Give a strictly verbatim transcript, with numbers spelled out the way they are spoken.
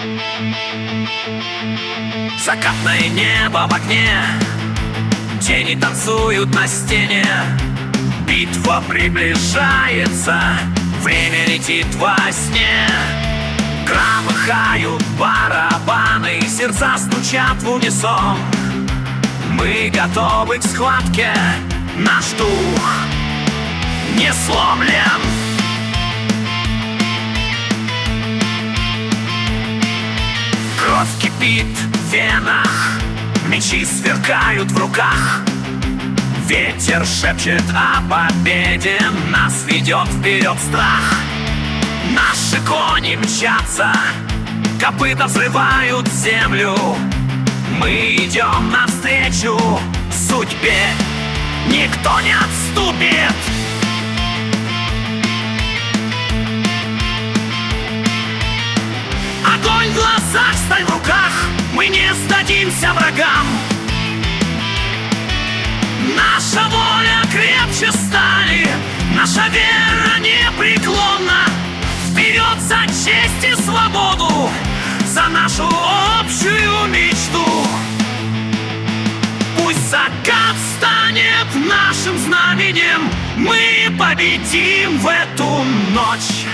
Закатное небо в окне, тени танцуют на стене. Битва приближается, время летит во сне. Громыхают барабаны, сердца стучат в унисон. Мы готовы к схватке, наш дух не сломлен. Кровь кипит в венах, мечи сверкают в руках. Ветер шепчет о победе, нас ведет вперед страх. Наши кони мчатся, копыта взрывают землю. Мы идем навстречу судьбе, никто не отступит. Огонь в глазах, сталь в руках, мы не сдадимся врагам. Наша воля крепче стали, наша вера непреклонна. Вперед за честь и свободу, за нашу общую мечту. Пусть закат станет нашим знаменем, мы победим в эту ночь.